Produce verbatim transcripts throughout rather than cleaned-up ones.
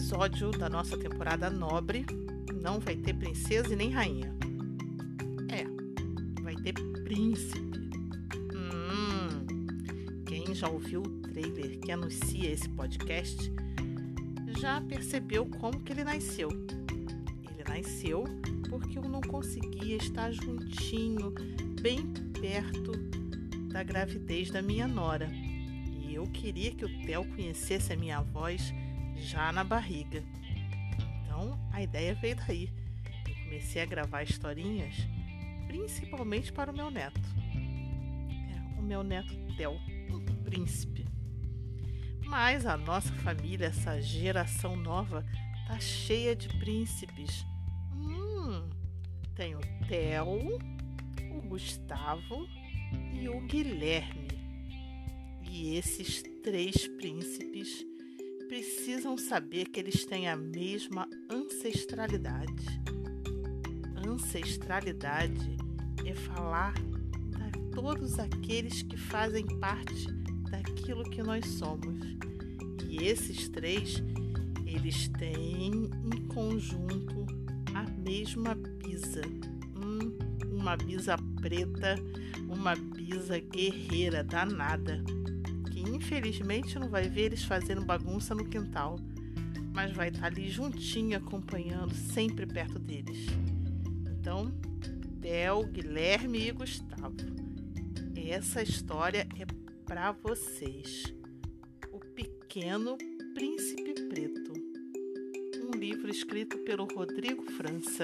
episódio da nossa temporada nobre não vai ter princesa e nem rainha. É, vai ter príncipe. Hum, quem já ouviu o trailer que anuncia esse podcast já percebeu como que ele nasceu. Ele nasceu porque eu não conseguia estar juntinho, bem perto da gravidez da minha nora. E eu queria que o Theo conhecesse a minha voz já na barriga. Então, a ideia veio daí. Eu comecei a gravar historinhas, principalmente para o meu neto. É, o meu neto Theo, um príncipe. Mas a nossa família, essa geração nova, tá cheia de príncipes. Hum, tem o Theo, o Gustavo e o Guilherme. E esses três príncipes precisam saber que eles têm a mesma ancestralidade. Ancestralidade é falar de todos aqueles que fazem parte daquilo que nós somos. E esses três, eles têm em conjunto a mesma bisa. Hum, uma bisa preta, uma bisa guerreira danada. Infelizmente não vai ver eles fazendo bagunça no quintal, mas vai estar ali juntinho acompanhando, sempre perto deles. Então, Theo, Guilherme e Gustavo, essa história é para vocês. O Pequeno Príncipe Preto, um livro escrito pelo Rodrigo França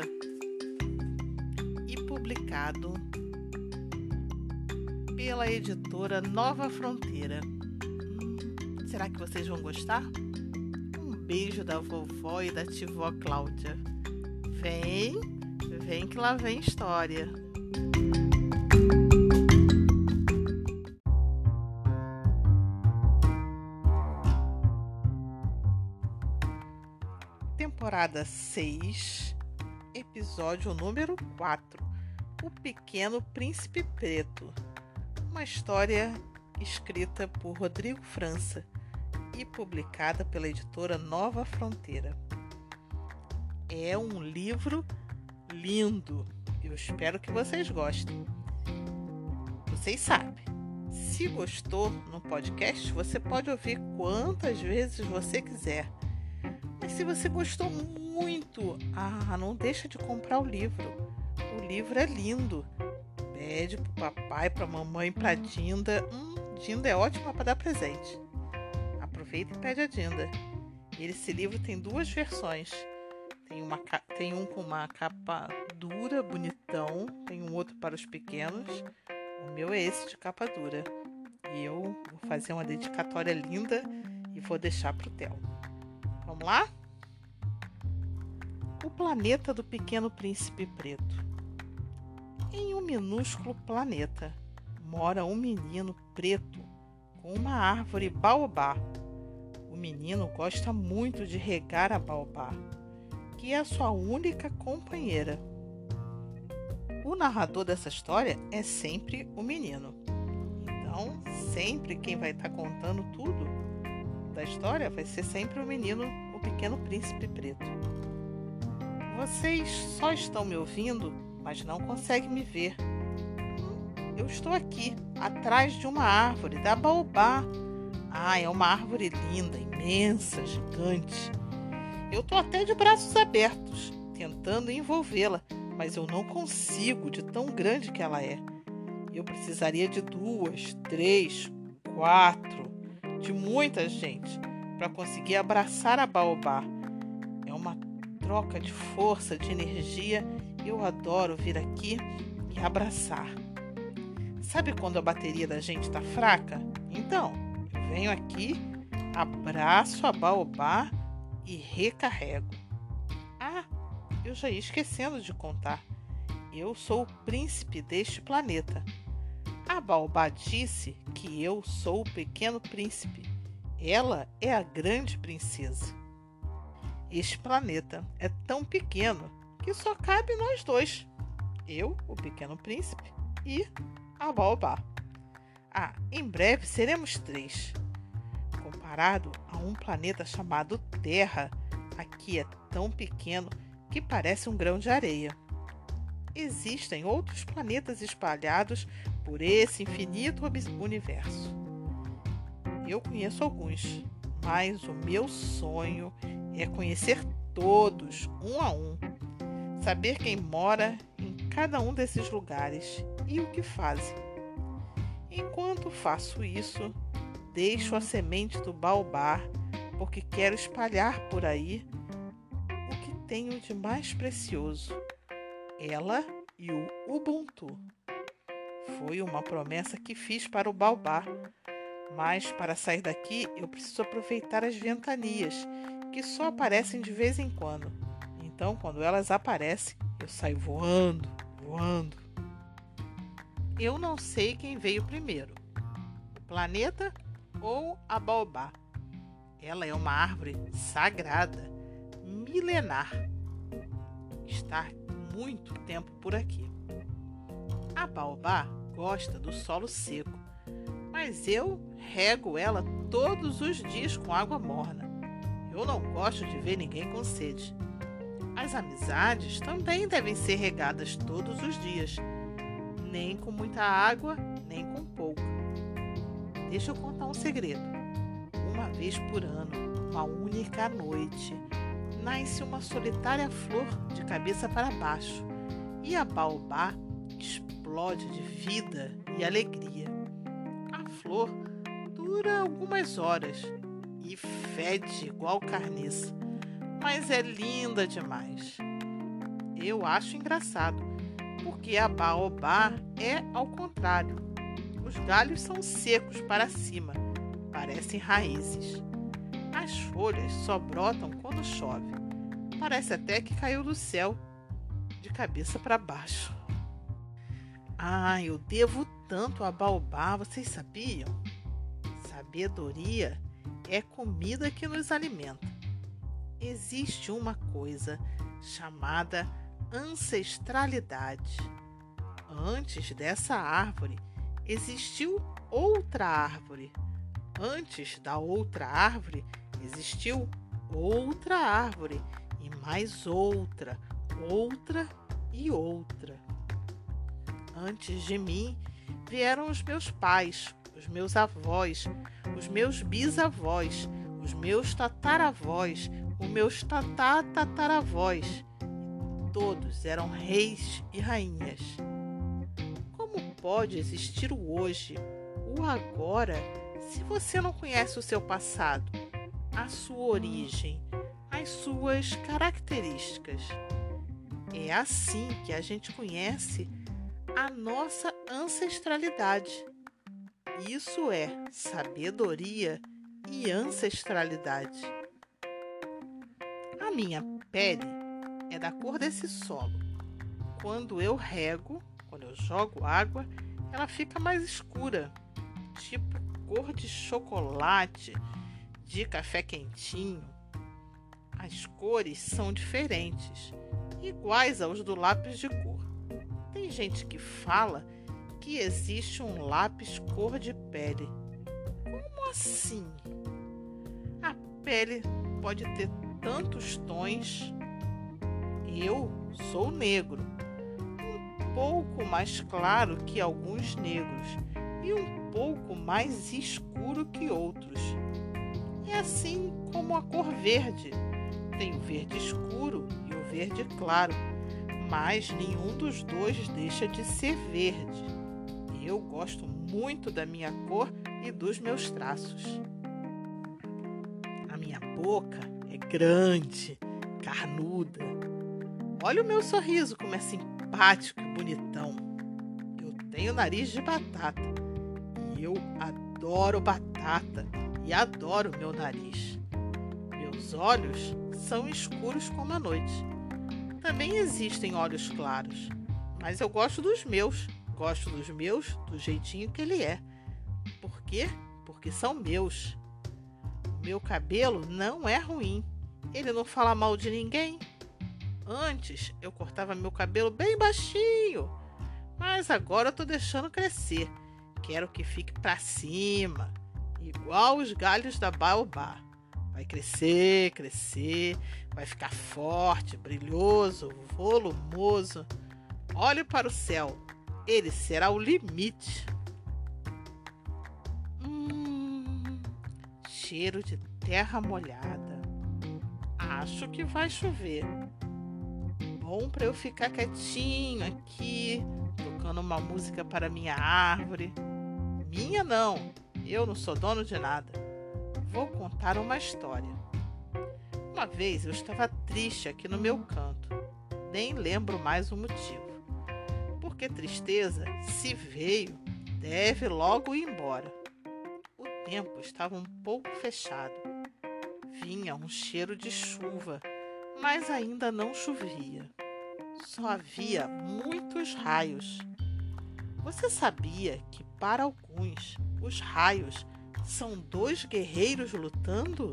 e publicado pela editora Nova Fronteira. Será que vocês vão gostar? Um beijo da vovó e da tivó Cláudia. Vem, vem que lá vem história. Temporada seis, episódio número quatro. O Pequeno Príncipe Preto. Uma história escrita por Rodrigo França e publicada pela editora Nova Fronteira. É um livro lindo. Eu espero que vocês gostem. Vocês sabem, se gostou no podcast, você pode ouvir quantas vezes você quiser. Mas se você gostou muito, ah, não deixa de comprar o livro. O livro é lindo. Pede pro papai, pra mamãe, pra Dinda. Hum, Dinda é ótima para dar presente. Aproveita e pede a Dinda. Esse livro tem duas versões. Tem, uma, tem um com uma capa dura, bonitão. Tem um outro para os pequenos. O meu é esse de capa dura. E eu vou fazer uma dedicatória linda e vou deixar para o Theo. Vamos lá? O planeta do Pequeno Príncipe Preto. Em um minúsculo planeta mora um menino preto com uma árvore baobá. O menino gosta muito de regar a baobá, que é a sua única companheira. O narrador dessa história é sempre o menino. Então, sempre quem vai estar contando tudo da história vai ser sempre o menino, o Pequeno Príncipe Preto. Vocês só estão me ouvindo, mas não conseguem me ver. Eu estou aqui, atrás de uma árvore da baobá. Ah, é uma árvore linda, imensa, gigante. Eu estou até de braços abertos, tentando envolvê-la, mas eu não consigo, de tão grande que ela é. Eu precisaria de duas, três, quatro, de muita gente, para conseguir abraçar a baobá. É uma troca de força, de energia. Eu adoro vir aqui e abraçar. Sabe quando a bateria da gente está fraca? Então, eu venho aqui, abraço a baobá e recarrego. Ah, eu já ia esquecendo de contar. Eu sou o príncipe deste planeta. A baobá disse que eu sou o pequeno príncipe. Ela é a grande princesa. Este planeta é tão pequeno que só cabe nós dois. Eu, o pequeno príncipe, e a baobá. Ah, em breve seremos três. Comparado a um planeta chamado Terra, aqui é tão pequeno que parece um grão de areia. Existem outros planetas espalhados por esse infinito universo. Eu conheço alguns, mas o meu sonho é conhecer todos, um a um. Saber quem mora em cada um desses lugares e o que fazem. Enquanto faço isso, deixo a semente do baobá, porque quero espalhar por aí o que tenho de mais precioso. Ela e o Ubuntu. Foi uma promessa que fiz para o baobá, mas para sair daqui eu preciso aproveitar as ventanias, que só aparecem de vez em quando. Então, quando elas aparecem, eu saio voando, voando. Eu não sei quem veio primeiro, o planeta ou a baobá. Ela é uma árvore sagrada, milenar. Está muito tempo por aqui. A baobá gosta do solo seco, mas eu rego ela todos os dias com água morna. Eu não gosto de ver ninguém com sede. As amizades também devem ser regadas todos os dias, nem com muita água, nem com pouca. Deixa eu contar um segredo. Uma vez por ano, uma única noite, nasce uma solitária flor de cabeça para baixo e a baobá explode de vida e alegria. A flor dura algumas horas e fede igual carniça, mas é linda demais. Eu acho engraçado, porque a baobá é ao contrário. Os galhos são secos para cima, parecem raízes. As folhas só brotam quando chove. Parece até que caiu do céu, de cabeça para baixo. Ah, eu devo tanto a baobá, vocês sabiam? Sabedoria é comida que nos alimenta. Existe uma coisa chamada ancestralidade. Antes dessa árvore, existiu outra árvore. Antes da outra árvore, existiu outra árvore, e mais outra, outra e outra. Antes de mim, vieram os meus pais, os meus avós, os meus bisavós, os meus tataravós, os meus tatatataravós. Todos eram reis e rainhas. Como pode existir o hoje, o agora, se você não conhece o seu passado, a sua origem, as suas características? É assim que a gente conhece a nossa ancestralidade. Isso é sabedoria e ancestralidade. A minha pele é da cor desse solo. Quando eu rego, quando eu jogo água, ela fica mais escura, tipo cor de chocolate, de café quentinho. As cores são diferentes, iguais aos do lápis de cor. Tem gente que fala que existe um lápis cor de pele. Como assim? A pele pode ter tantos tons. Eu sou negro, um pouco mais claro que alguns negros e um pouco mais escuro que outros. É assim como a cor verde. Tem o verde escuro e o verde claro, mas nenhum dos dois deixa de ser verde. Eu gosto muito da minha cor e dos meus traços. A minha boca é grande, carnuda. Olha o meu sorriso como é simpático e bonitão. Eu tenho nariz de batata e eu adoro batata e adoro meu nariz. Meus olhos são escuros como a noite. Também existem olhos claros, mas eu gosto dos meus. Gosto dos meus do jeitinho que ele é. Por quê? Porque são meus. O meu cabelo não é ruim. Ele não fala mal de ninguém. Antes eu cortava meu cabelo bem baixinho, mas agora eu tô deixando crescer. Quero que fique pra cima, igual os galhos da baobá. Vai crescer, crescer, vai ficar forte, brilhoso, volumoso. Olhe para o céu, ele será o limite. Hum, cheiro de terra molhada. Acho que vai chover. Bom para eu ficar quietinho aqui, tocando uma música para minha árvore. Minha não, eu não sou dono de nada. Vou contar uma história. Uma vez eu estava triste aqui no meu canto. Nem lembro mais o motivo. Porque tristeza, se veio, deve logo ir embora. O tempo estava um pouco fechado. Vinha um cheiro de chuva, mas ainda não chovia. Só havia muitos raios. Você sabia que para alguns os raios são dois guerreiros lutando?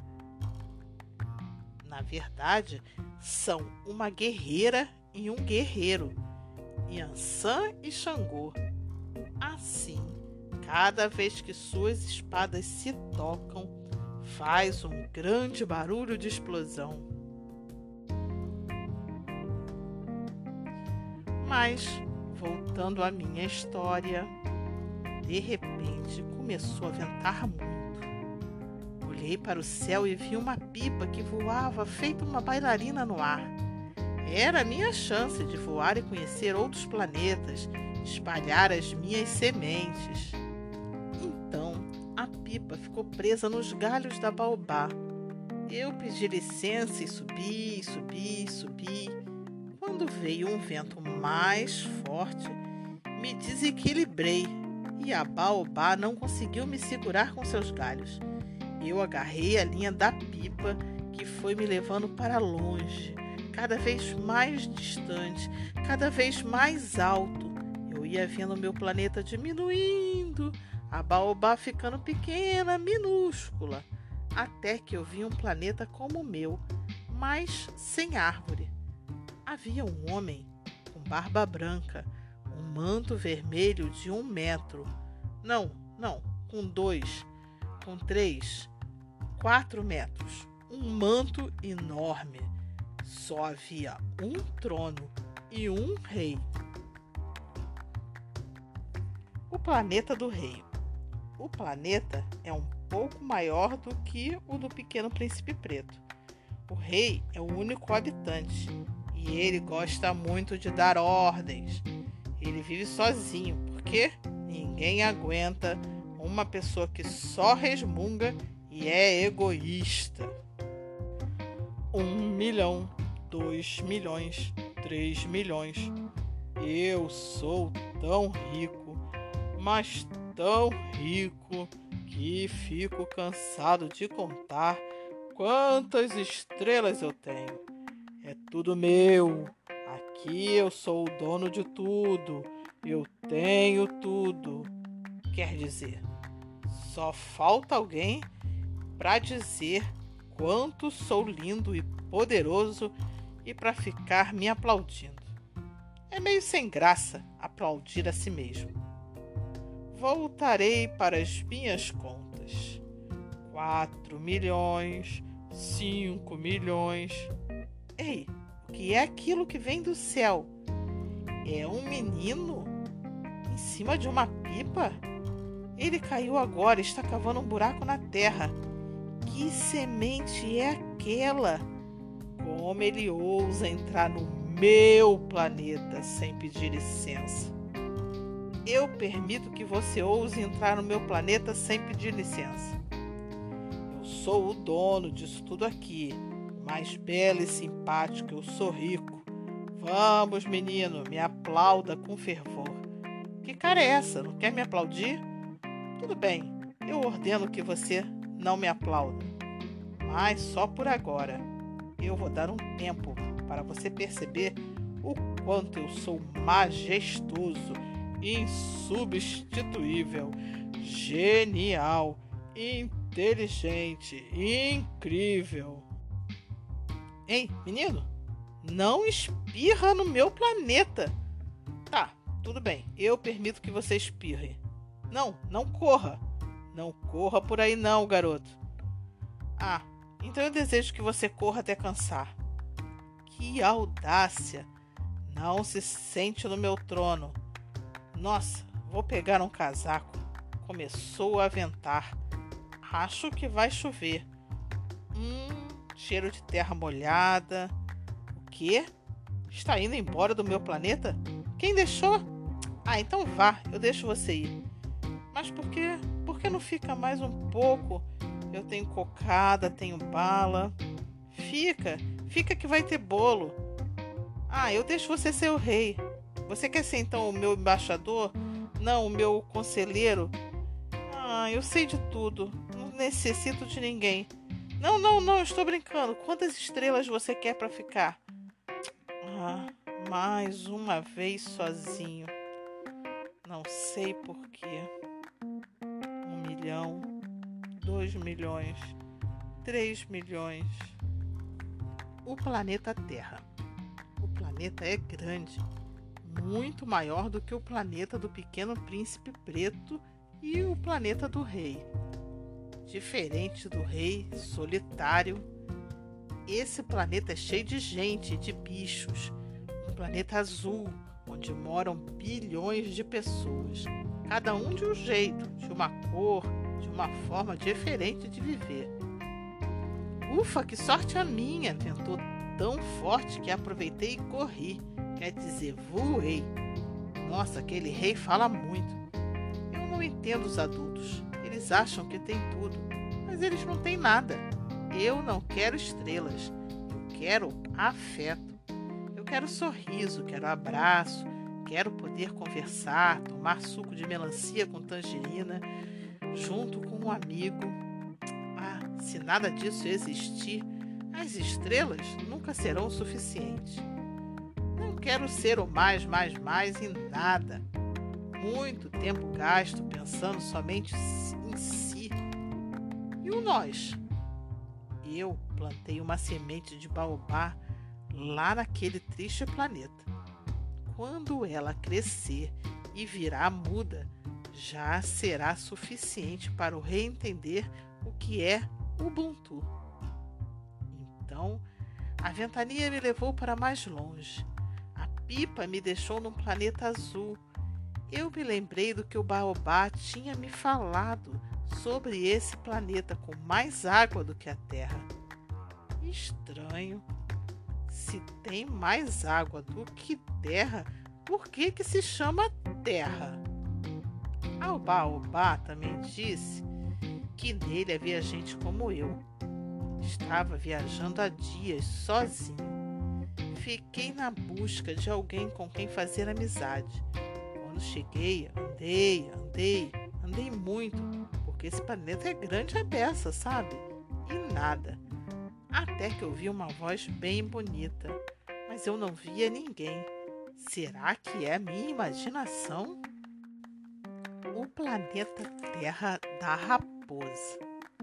Na verdade, são uma guerreira e um guerreiro, Yansan e Xangô. Assim, cada vez que suas espadas se tocam, faz um grande barulho de explosão. Mas, voltando à minha história, de repente começou a ventar muito. Olhei para o céu e vi uma pipa que voava feito uma bailarina no ar. Era a minha chance de voar e conhecer outros planetas, espalhar as minhas sementes. Então, a pipa ficou presa nos galhos da baobá. Eu pedi licença e subi, subi, subi. Quando veio um vento mais forte, me desequilibrei e a baobá não conseguiu me segurar com seus galhos. Eu agarrei a linha da pipa que foi me levando para longe, cada vez mais distante, cada vez mais alto. Eu ia vendo meu planeta diminuindo, a baobá ficando pequena, minúscula, até que eu vi um planeta como o meu, mas sem árvore. Havia um homem com barba branca, um manto vermelho de um metro. Não, não, com dois, com três, quatro metros. Um manto enorme. Só havia um trono e um rei. O planeta do rei. O planeta é um pouco maior do que o do Pequeno Príncipe Preto. O rei é o único habitante e ele gosta muito de dar ordens. Ele vive sozinho porque ninguém aguenta uma pessoa que só resmunga e é egoísta. Um milhão, dois milhões, três milhões. Eu sou tão rico, mas tão rico que fico cansado de contar quantas estrelas eu tenho. É tudo meu. Aqui eu sou o dono de tudo. Eu tenho tudo. Quer dizer, só falta alguém para dizer quanto sou lindo e poderoso e para ficar me aplaudindo. É meio sem graça aplaudir a si mesmo. Voltarei para as minhas contas. Quatro milhões, cinco milhões. Ei, o que é aquilo que vem do céu? É um menino em cima de uma pipa? Ele caiu agora e está cavando um buraco na terra. Que semente é aquela? Como ele ousa entrar no meu planeta sem pedir licença? Eu permito que você ouse entrar no meu planeta sem pedir licença. Eu sou o dono disso tudo aqui. Mais belo e simpático, eu sou rico. Vamos, menino, me aplauda com fervor. Que cara é essa? Não quer me aplaudir? Tudo bem, eu ordeno que você não me aplauda. Mas só por agora. Eu vou dar um tempo para você perceber o quanto eu sou majestoso, insubstituível, genial, inteligente, incrível. Ei, menino, não espirra no meu planeta. Tá, tudo bem, eu permito que você espirre. Não, não corra. Não corra por aí não, garoto. Ah, então eu desejo que você corra até cansar. Que audácia! Não se sente no meu trono. Nossa, vou pegar um casaco. Começou a ventar. Acho que vai chover. Hum, cheiro de terra molhada. O quê? Está indo embora do meu planeta? Quem deixou? Ah, então vá, eu deixo você ir. Mas por que, por que não fica mais um pouco? Eu tenho cocada, tenho bala. Fica, fica que vai ter bolo. Ah, eu deixo você ser o rei. Você quer ser então o meu embaixador? Não, o meu conselheiro? Ah, eu sei de tudo. Não necessito de ninguém. Não, não, não, estou brincando. Quantas estrelas você quer para ficar? Ah, mais uma vez sozinho. Não sei por quê. Um milhão, dois milhões, três milhões. O planeta Terra. O planeta é grande, muito maior do que o planeta do Pequeno Príncipe Preto e o planeta do Rei. Diferente do Rei solitário, esse planeta é cheio de gente e de bichos. Um planeta azul, onde moram bilhões de pessoas, cada um de um jeito, de uma cor, de uma forma diferente de viver. Ufa, que sorte a minha! Ventou tão forte que aproveitei e corri, quer dizer, voei. Nossa, aquele rei fala muito. Eu não entendo os adultos, eles acham que tem tudo, mas eles não têm nada. Eu não quero estrelas, eu quero afeto. Eu quero sorriso, quero abraço, quero poder conversar, tomar suco de melancia com tangerina, junto com um amigo. Ah, se nada disso existir, as estrelas nunca serão o suficiente. Não quero ser o mais, mais, mais em nada. Muito tempo gasto pensando somente em si. E o nós? Eu plantei uma semente de baobá lá naquele triste planeta. Quando ela crescer e virar muda, já será suficiente para o rei entender o que é Ubuntu. Então, a ventania me levou para mais longe. A pipa me deixou num planeta azul. Eu me lembrei do que o baobá tinha me falado sobre esse planeta com mais água do que a Terra. Estranho. Se tem mais água do que terra, por que que se chama Terra? Ah, o baobá também disse que nele havia gente como eu. Estava viajando há dias sozinho. Fiquei na busca de alguém com quem fazer amizade. Quando cheguei, andei, andei, andei muito, porque esse planeta é grande a beça, sabe? E nada. Até que ouvi uma voz bem bonita, mas eu não via ninguém. Será que é a minha imaginação? O planeta Terra da Raposa.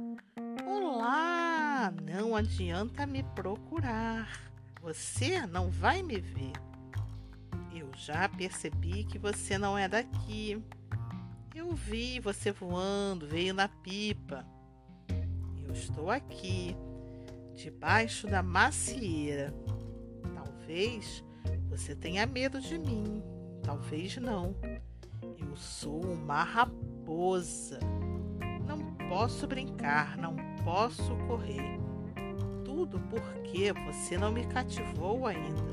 Olá! Não adianta me procurar. Você não vai me ver. Eu já percebi que você não é daqui. Eu vi você voando, veio na pipa. Eu estou aqui, debaixo da macieira. Talvez você tenha medo de mim, talvez não. Eu sou uma raposa. Não posso brincar, não posso correr. Tudo porque você não me cativou ainda.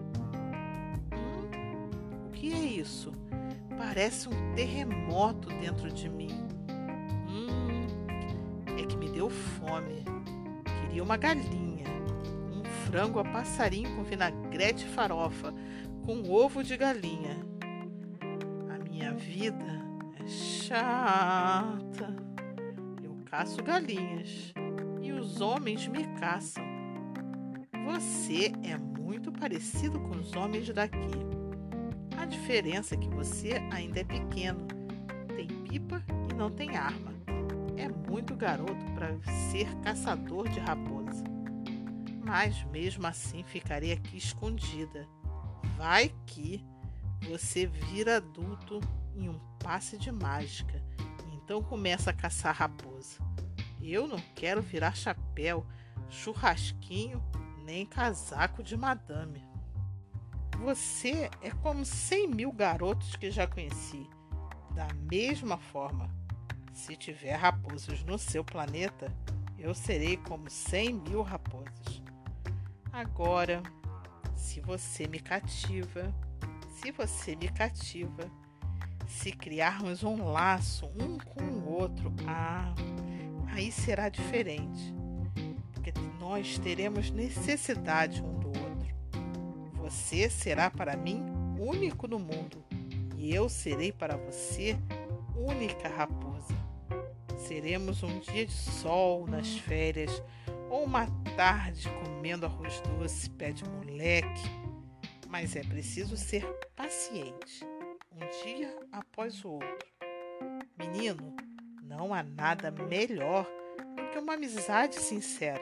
Hum, o que é isso? Parece um terremoto dentro de mim. Hum, é que me deu fome. Queria uma galinha, um frango a passarinho com vinagrete e farofa, com ovo de galinha. A minha vida é chata. Eu caço galinhas e os homens me caçam. Você é muito parecido com os homens daqui. A diferença é que você ainda é pequeno, tem pipa e não tem arma. É muito garoto para ser caçador de raposa. Mas mesmo assim ficarei aqui escondida. Vai que você vira adulto em um passe de mágica, então começa a caçar raposa. Eu não quero virar chapéu, churrasquinho, nem casaco de madame. Você é como cem mil garotos que já conheci. Da mesma forma, se tiver raposas no seu planeta, eu serei como cem mil raposas. Agora, se você me cativa, se você me cativa, se criarmos um laço um com o outro, ah, aí será diferente, porque nós teremos necessidade um do outro. Você será para mim único no mundo e eu serei para você única raposa. Seremos um dia de sol nas férias ou uma tarde comendo arroz doce, pé de moleque, mas é preciso ser paciente, um dia após o outro. Menino, não há nada melhor do que uma amizade sincera.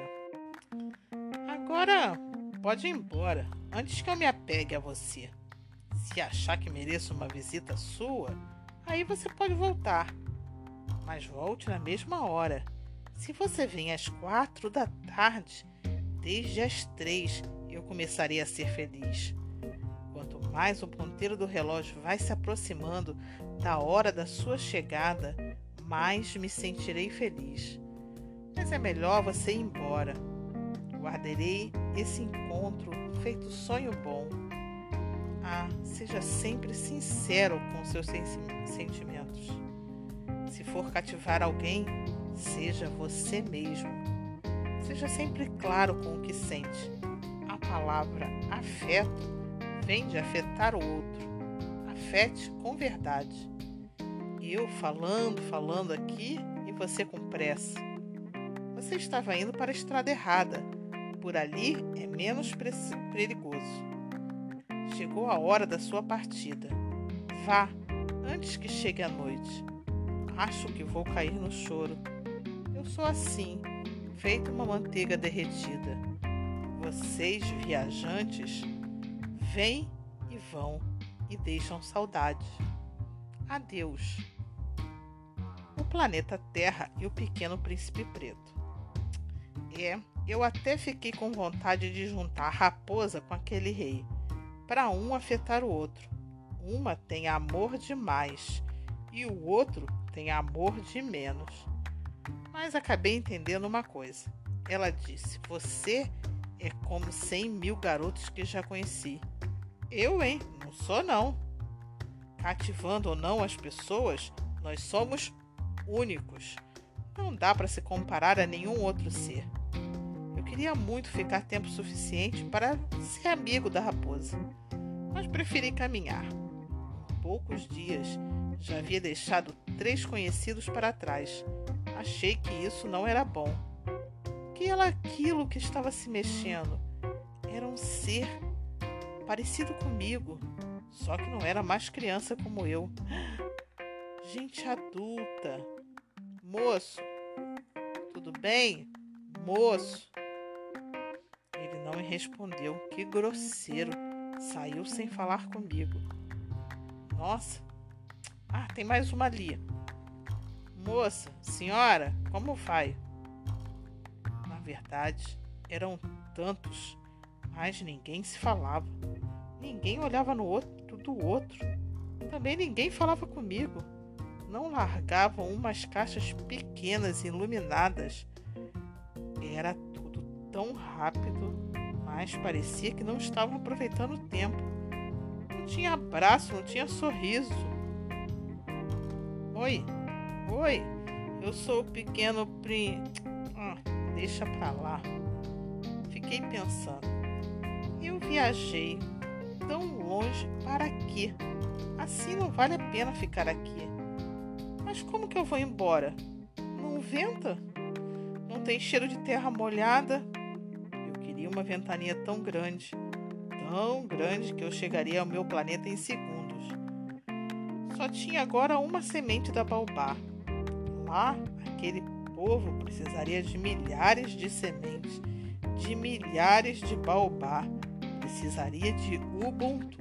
Agora pode ir embora, antes que eu me apegue a você. Se achar que mereço uma visita sua, aí você pode voltar. Mas volte na mesma hora. Se você vem às quatro da tarde, desde as três eu começarei a ser feliz. Quanto mais o ponteiro do relógio vai se aproximando da hora da sua chegada, mais me sentirei feliz. Mas é melhor você ir embora. Guardarei esse encontro feito sonho bom. Ah, seja sempre sincero com seus sentimentos. Se for cativar alguém, seja você mesmo. Seja sempre claro com o que sente. A palavra afeto vem de afetar o outro. Afete com verdade. Eu falando, falando aqui e você com pressa. Você estava indo para a estrada errada. Por ali é menos perigoso. Chegou a hora da sua partida. Vá, antes que chegue a noite. Acho que vou cair no choro. Eu sou assim, feito uma manteiga derretida. Vocês, viajantes, vêm e vão e deixam saudade. Adeus. O planeta Terra e o Pequeno Príncipe Preto. É, eu até fiquei com vontade de juntar a raposa com aquele rei, para um afetar o outro. Uma tem amor demais e o outro tem amor de menos. Mas acabei entendendo uma coisa. Ela disse, você é como cem mil garotos que já conheci. Eu, hein? Não sou, não. Cativando ou não as pessoas, nós somos únicos. Não dá para se comparar a nenhum outro ser. Eu queria muito ficar tempo suficiente para ser amigo da raposa, mas preferi caminhar. Em poucos dias, já havia deixado três conhecidos para trás. Achei que isso não era bom. Que era aquilo que estava se mexendo? Era um ser parecido comigo, só que não era mais criança como eu. Gente adulta. Moço, tudo bem? Moço. Ele não me respondeu. Que grosseiro. Saiu sem falar comigo. Nossa. Ah, tem mais uma ali. Moça, senhora, como vai? Na verdade, eram tantos, mas ninguém se falava. Ninguém olhava no outro do outro. Também ninguém falava comigo. Não largavam umas caixas pequenas iluminadas. Era tudo tão rápido, mas parecia que não estavam aproveitando o tempo. Não tinha abraço, não tinha sorriso. Oi, oi, eu sou o Pequeno Príncipe. Ah, deixa pra lá. Fiquei pensando. Eu viajei tão longe, para quê? Assim não vale a pena ficar aqui. Mas como que eu vou embora? Não venta? Não tem cheiro de terra molhada? Eu queria uma ventania tão grande, tão grande que eu chegaria ao meu planeta em segundos. Só tinha agora uma semente da baobá. Lá, aquele povo precisaria de milhares de sementes, de milhares de baobá. Precisaria de Ubuntu.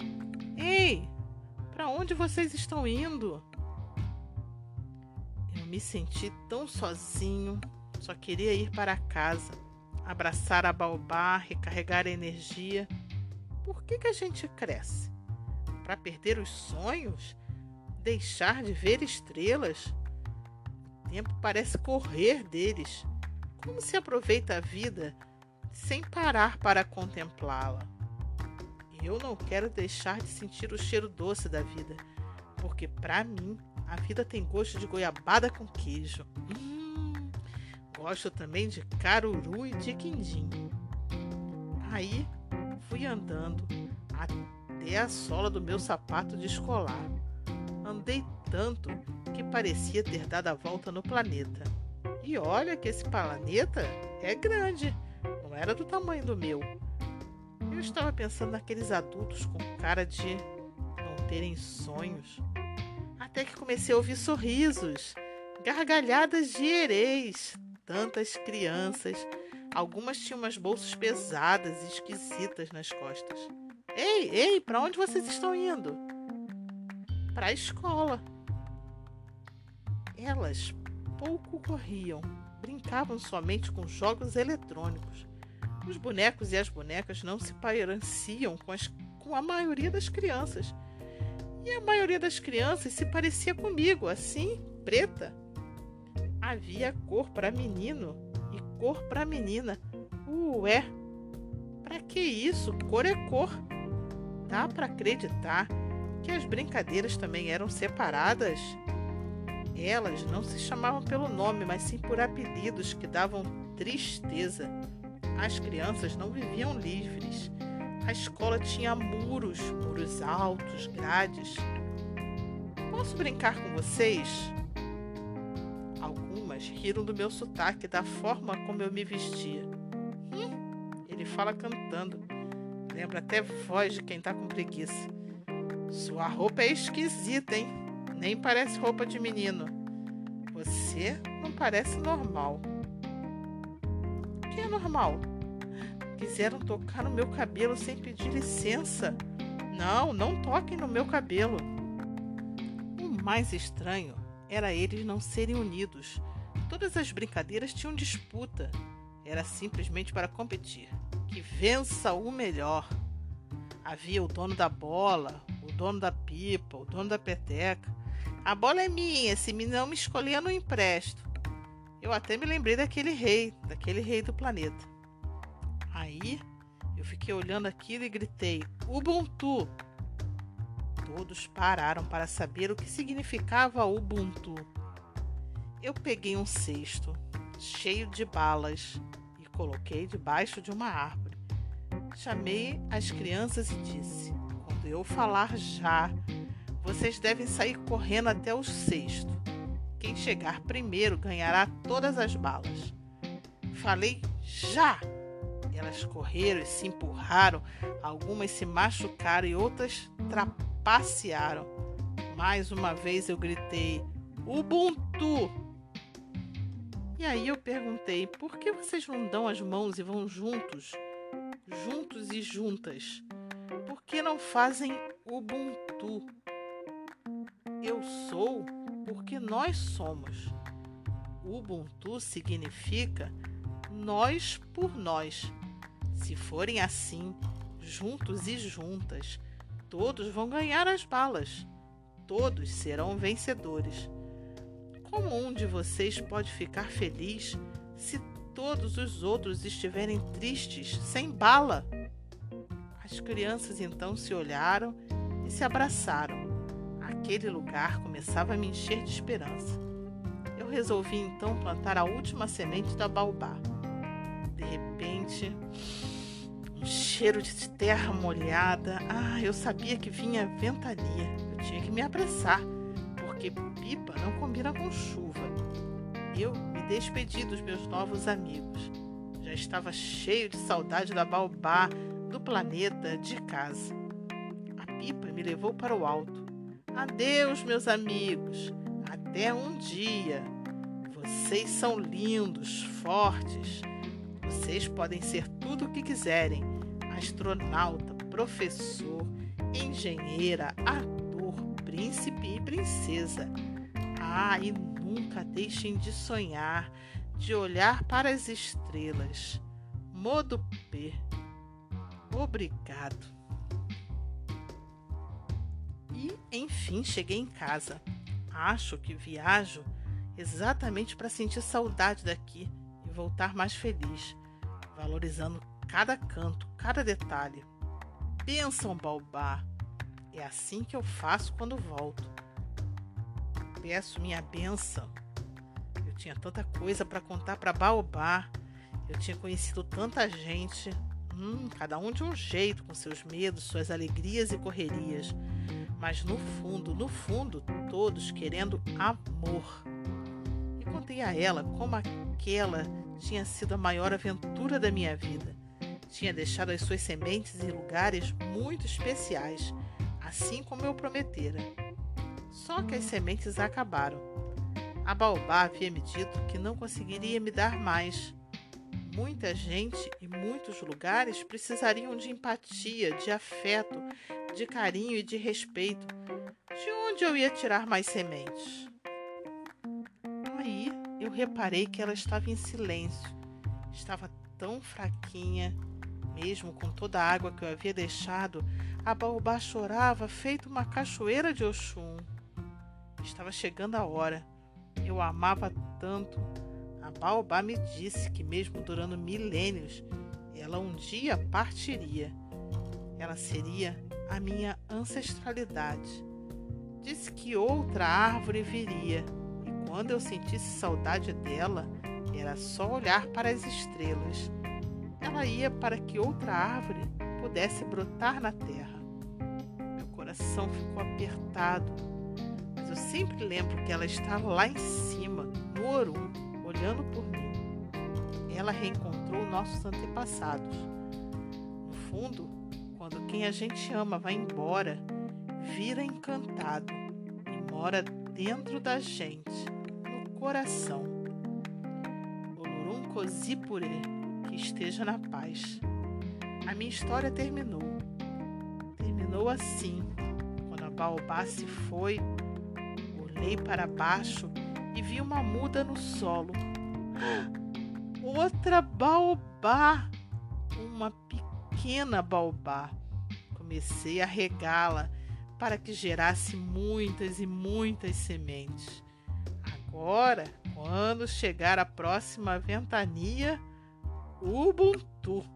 Ei, para onde vocês estão indo? Eu Me senti tão sozinho, só queria ir para casa, abraçar a baobá, recarregar a energia. Por que que a gente cresce? Para perder os sonhos? Deixar de ver estrelas? O tempo parece correr deles. Como se aproveita a vida sem parar para contemplá-la? Eu não quero deixar de sentir o cheiro doce da vida, porque para mim a vida tem gosto de goiabada com queijo. Hum, gosto também de caruru e de quindim. Aí fui andando até a sola do meu sapato de escolar. Andei tanto que parecia ter dado a volta no planeta. E olha que esse planeta é grande, não era do tamanho do meu. Eu estava pensando naqueles adultos com cara de não terem sonhos. Até que comecei a ouvir sorrisos, gargalhadas de hereis, tantas crianças. Algumas tinham umas bolsas pesadas e esquisitas nas costas. Ei, ei, para onde vocês estão indo? Para a escola. Elas pouco corriam, brincavam somente com jogos eletrônicos. Os bonecos e as bonecas não se pareciam com, as, com a maioria das crianças. E a maioria das crianças se parecia comigo, assim, preta. Havia cor para menino e cor para menina. Ué, para que isso? Cor é cor. Dá para acreditar que as brincadeiras também eram separadas? Elas não se chamavam pelo nome, mas sim por apelidos que davam tristeza. As crianças não viviam livres. A escola tinha muros, muros altos, grades. Posso brincar com vocês? Algumas riram do meu sotaque, da forma como eu me vestia. Hum, ele fala cantando. Lembra até voz de quem tá com preguiça. Sua roupa é esquisita, hein? Nem parece roupa de menino. Você não parece normal. O que é normal? Quiseram tocar no meu cabelo sem pedir licença. Não, não toquem no meu cabelo. O mais estranho era eles não serem unidos. Todas as brincadeiras tinham disputa. Era simplesmente para competir. Que vença o melhor. Havia o dono da bola, o dono da pipa, o dono da peteca. A bola é minha, se não me escolher eu não empresto. Eu até me lembrei daquele rei, daquele rei do planeta. Aí eu fiquei olhando aquilo e gritei, Ubuntu! Todos pararam para saber o que significava Ubuntu. Eu peguei um cesto cheio de balas e coloquei debaixo de uma árvore. Chamei as crianças e disse, quando eu falar já, vocês devem sair correndo até o cesto. Quem chegar primeiro ganhará todas as balas. Falei já! Elas correram e se empurraram, algumas se machucaram e outras trapacearam. Mais uma vez eu gritei, Ubuntu! E aí eu perguntei, por que vocês não dão as mãos e vão juntos? Juntos e juntas. Por que não fazem Ubuntu? Eu sou porque nós somos. Ubuntu significa nós por nós. Se forem assim, juntos e juntas, todos vão ganhar as balas. Todos serão vencedores. Como um de vocês pode ficar feliz se todos os outros estiverem tristes, sem bala? As crianças então se olharam e se abraçaram. Aquele lugar começava a me encher de esperança. Eu resolvi então plantar a última semente da baobá. De repente, um cheiro de terra molhada. Ah, eu sabia que vinha ventania. Eu tinha que me apressar, porque pipa não combina com chuva. Eu me despedi dos meus novos amigos. Já estava cheio de saudade da baobá, do planeta, de casa. A pipa me levou para o alto. Adeus, meus amigos. Até um dia. Vocês são lindos, fortes. Vocês podem ser tudo o que quiserem. Astronauta, professor, engenheira, ator, príncipe e princesa. Ah, e nunca nunca deixem de sonhar, de olhar para as estrelas. Modupê. Obrigado. E, enfim, cheguei em casa. Acho que viajo exatamente para sentir saudade daqui e voltar mais feliz, valorizando cada canto, cada detalhe. Bênção, Baobá! É assim que eu faço quando volto. Peço minha bênção. Eu tinha tanta coisa para contar para Baobá. Eu tinha conhecido tanta gente, hum, cada um de um jeito, com seus medos, suas alegrias e correrias. Mas no fundo, no fundo, todos querendo amor. E contei a ela como aquela tinha sido a maior aventura da minha vida. Tinha deixado as suas sementes em lugares muito especiais, assim como eu prometera. Só que as sementes acabaram. A Baobá havia me dito que não conseguiria me dar mais. Muita gente e muitos lugares precisariam de empatia, de afeto, de carinho e de respeito. De onde eu ia tirar mais sementes? Aí eu reparei que ela estava em silêncio. Estava tão fraquinha. Mesmo com toda a água que eu havia deixado, a Baobá chorava feito uma cachoeira de Oxum. Estava chegando a hora. Eu a amava tanto. A Baobá me disse que mesmo durando milênios, ela um dia partiria. Ela seria a minha ancestralidade. Disse que outra árvore viria, e quando eu sentisse saudade dela, era só olhar para as estrelas. Ela ia para que outra árvore pudesse brotar na terra. Meu coração ficou apertado, mas eu sempre lembro que ela está lá em cima, no Orum, olhando por mim. Ela reencontrou nossos antepassados. No fundo, quando quem a gente ama vai embora, vira encantado e mora dentro da gente, no coração. Olorum Kozipure, que esteja na paz. A minha história terminou. Terminou assim. Quando a Baobá se foi, olhei para baixo e vi uma muda no solo. Outra Baobá! Uma pequena Baobá. Comecei a regá-la para que gerasse muitas e muitas sementes. Agora, quando chegar a próxima ventania, Ubuntu!